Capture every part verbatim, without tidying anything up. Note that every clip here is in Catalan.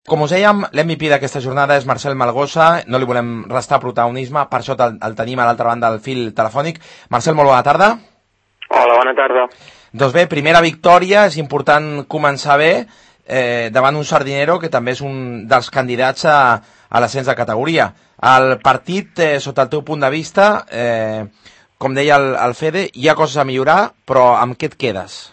Com us dèiem, l'M V P d'aquesta jornada és Marcel Malgosa, no li volem restar protagonisme, per això el, el tenim a l'altra banda del fil telefònic. Marcel, molt bona tarda. Hola, bona tarda. Doncs bé, primera victòria, és important començar bé, eh, davant un Sardinero que també és un dels candidats a, a l'ascens de categoria. El partit, eh, sota el teu punt de vista, eh, com deia el, el Fede, hi ha coses a millorar, però amb què et quedes?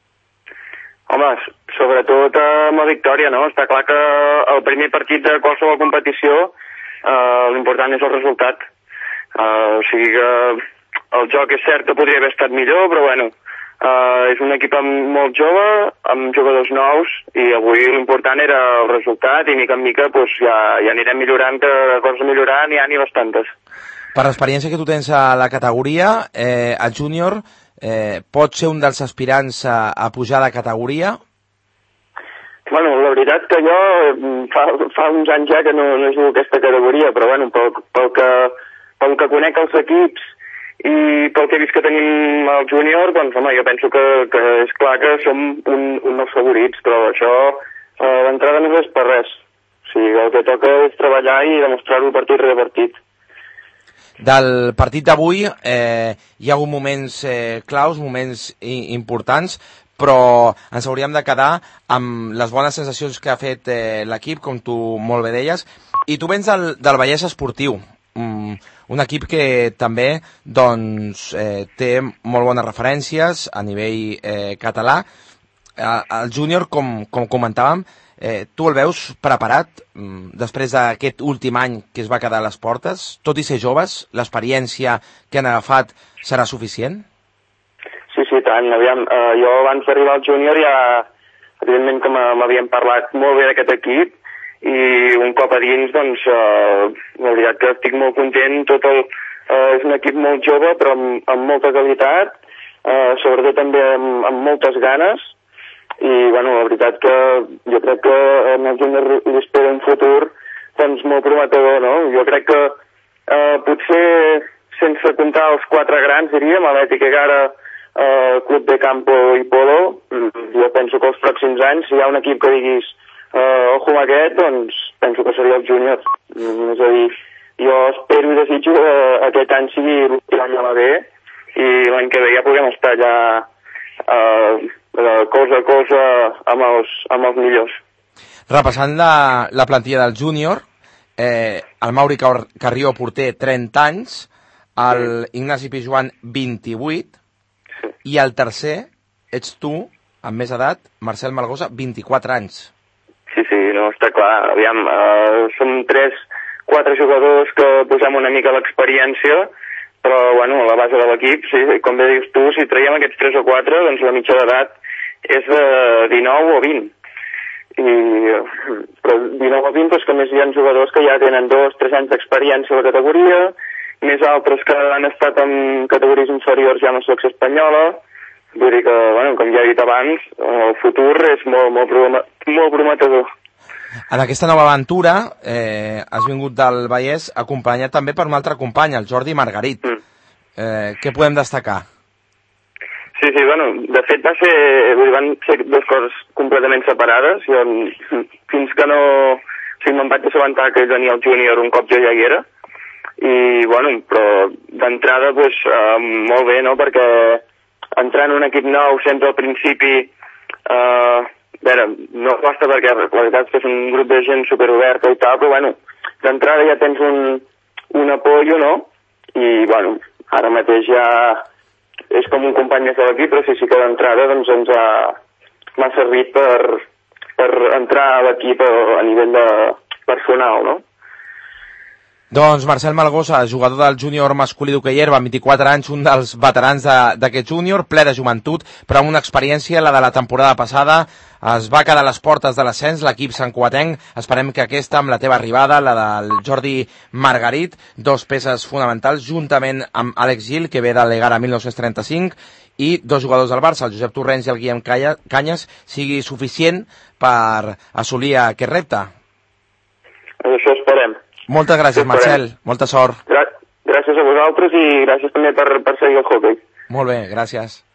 Home, sobretot amb la victòria, no? Està clar que el primer partit de qualsevol competició eh, l'important és el resultat. Eh, o sigui que el joc és cert que podria haver estat millor, però bueno, eh, és un equip molt jove, amb jugadors nous, i avui l'important era el resultat, i mica en mica pues, ja, ja anirem millorant, que coses a millorar n'hi ha ni bastantes. Per l'experiència que tu tens a la categoria, eh, a júnior, eh, pot ser un dels aspirants a, a pujar de categoria? Bueno, la veritat que jo fa, fa uns anys ja que no, no jugo aquesta categoria, però bueno, pel, pel, que, pel que conec els equips i pel que he vist que tenim al júnior, doncs home, jo penso que, que és clar que som un, un dels favorits, però això eh, d'entrada no és per res. O sigui, el que toca és treballar i demostrar-ho partit rere partit. Del partit d'avui eh, hi ha hagut moments eh, claus, moments i, importants, però ens hauríem de quedar amb les bones sensacions que ha fet eh, l'equip, com tu molt bé deies, i tu vens del, del Vallès Esportiu, mm, un equip que també doncs, eh, té molt bones referències a nivell eh, català. Eh, el júnior, com, com comentàvem, eh, tu el veus preparat mm, després d'aquest últim any que es va quedar a les portes? Tot i ser joves, l'experiència que han agafat serà suficient? Sí, sí, tant. Aviam, eh, jo abans d'arribar al júnior ja, evidentment que m'havien parlat molt bé d'aquest equip, i un cop a dins, doncs, eh, la veritat que estic molt content. Tot el, eh, és un equip molt jove, però amb, amb molta qualitat, eh, sobretot també amb, amb moltes ganes, i, bueno, la veritat que jo crec que en el júnior li espera un futur, doncs, molt prometedor, no? Jo crec que, eh, potser, sense comptar els quatre grans, diríem, Atlètic Egara, Uh, Club de Campo i Polo, jo penso que els pròxims anys, si hi ha un equip que diguis uh, ojo amb aquest, doncs penso que seria el júnior. Mm, és a dir, jo espero i desitjo que aquest any sigui l'any a la B, i l'any que ve ja puguem estar allà uh, cosa a cosa amb els, amb els millors. Repassant la, la plantilla del júnior, eh, el Mauri Carrió, porter, trenta anys, el Ignasi Pijuan, vint-i-vuit, i el tercer ets tu, amb més edat, Marcel Malgosa, vint-i-quatre anys. Sí, sí, no, està clar. Aviam, uh, som tres, quatre jugadors que posem una mica l'experiència, però, bueno, a la base de l'equip, sí, com bé dius tu, si traiem aquests tres o quatre, doncs la mitja d'edat és de dinou o vint. I, però dinou o vint, doncs que més hi ha jugadors que ja tenen dos, tres anys d'experiència a la categoria, més altres que han estat en categories inferiors ja en la selecció espanyola. Vull dir que, bueno, com ja he dit abans, el futur és molt, molt, molt prometedor. En aquesta nova aventura eh, has vingut del Vallès acompanyat també per un altre company, el Jordi Margarit. Mm. Eh, què podem destacar? Sí, sí, bueno, de fet va ser, van ser dues coses completament separades. Jo, fins que no... O sigui, me'n vaig assabentar que ell venia al júnior un cop jo ja hi era. I, bueno, però d'entrada, doncs, eh, molt bé, no?, perquè entrar en un equip nou sempre al principi, eh, a veure, no costa perquè la veritat és que és un grup de gent superoberta i tal, però, bueno, d'entrada ja tens un, un apoyo, no?, i, bueno, ara mateix ja és com un company més de l'equip, però sí, sí que d'entrada, doncs, ens ha, m'ha servit per, per entrar a l'equip a, a nivell de personal, no? Doncs Marcel Malgosa, jugador del júnior masculí d'hoquei herba, amb vint-i-quatre anys, un dels veterans d'aquest júnior, ple de joventut, però amb una experiència, la de la temporada passada, es va quedar a les portes de l'ascens, l'equip santcugatenc. Esperem que aquesta, amb la teva arribada, la del Jordi Margarit, dos peces fonamentals, juntament amb Àlex Gil, que ve de l'Egara mil nou-cents trenta-cinc, i dos jugadors del Barça, el Josep Torrents i el Guillem Canyes, sigui suficient per assolir aquest repte. Això esperem. Moltes gràcies, Marcel. Molta sort. Gràcies a vosaltres i gràcies també per, per seguir el hockey. Molt bé, gràcies.